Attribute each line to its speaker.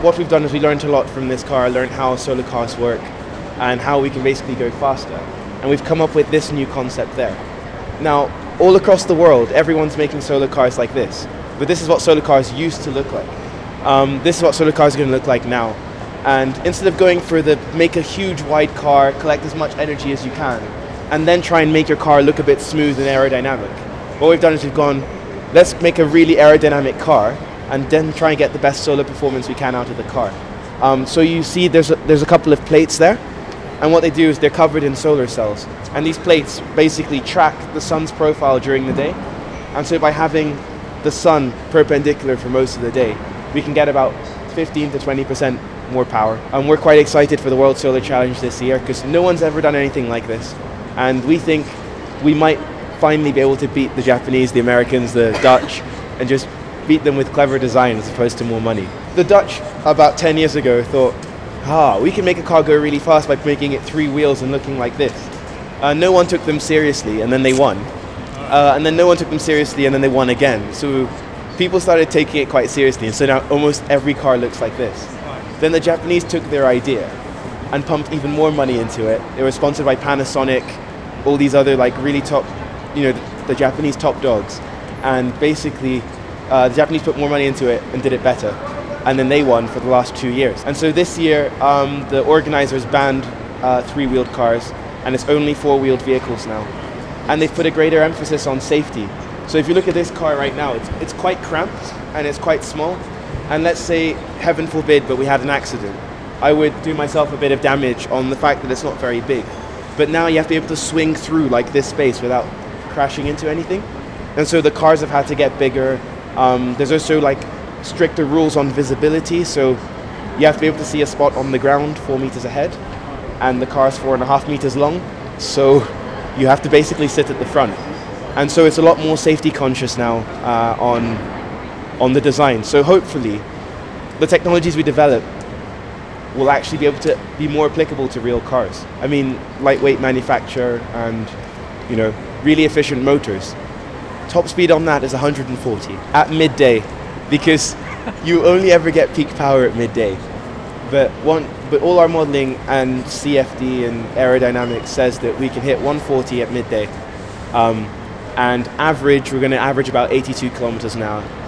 Speaker 1: what we've done is we learned a lot from this car, learned how solar cars work and how we can basically go faster. And we've come up with this new concept there. Now, all across the world, everyone's making solar cars like this. But this is what solar cars used to look like. This is what solar cars are going to look like now. And instead of going for the make a huge wide car, collect as much energy as you can, and then try and make your car look a bit smooth and aerodynamic, what we've done is we've gone, let's make a really aerodynamic car and then try and get the best solar performance we can out of the car. So you see there's a couple of plates there, and what they do is they're covered in solar cells. And these plates basically track the sun's profile during the day. And so by having the sun perpendicular for most of the day, we can get about 15 to 20% more power. And we're quite excited for the World Solar Challenge this year because no one's ever done anything like this. And we think we might finally be able to beat the Japanese, the Americans, the Dutch, and just beat them with clever design as opposed to more money. The Dutch, about 10 years ago, thought, we can make a car go really fast by making it 3 wheels and looking like this. No one took them seriously, and then they won. And then no one took them seriously, and then they won again. So people started taking it quite seriously, and so now almost every car looks like this. Then the Japanese took their idea and pumped even more money into it. They were sponsored by Panasonic, all these other like really top, the Japanese top dogs. And basically, the Japanese put more money into it and did it better. And then they won for the last 2 years. And so this year, the organizers banned 3-wheeled cars, and it's only 4-wheeled vehicles now. And they've put a greater emphasis on safety. So if you look at this car right now, it's quite cramped and it's quite small. And let's say, heaven forbid, but we had an accident. I would do myself a bit of damage on the fact that it's not very big. But now you have to be able to swing through like this space without crashing into anything. And so the cars have had to get bigger. There's also like stricter rules on visibility. So you have to be able to see a spot on the ground 4 meters ahead. And the car's 4.5 meters long. So you have to basically sit at the front. And so it's a lot more safety conscious now on the design. So hopefully the technologies we develop will actually be able to be more applicable to real cars. I mean, lightweight manufacture and, really efficient motors. Top speed on that is 140 at midday, because you only ever get peak power at midday. But all our modeling and CFD and aerodynamics says that we can hit 140 at midday. And we're going to average about 82 kilometers an hour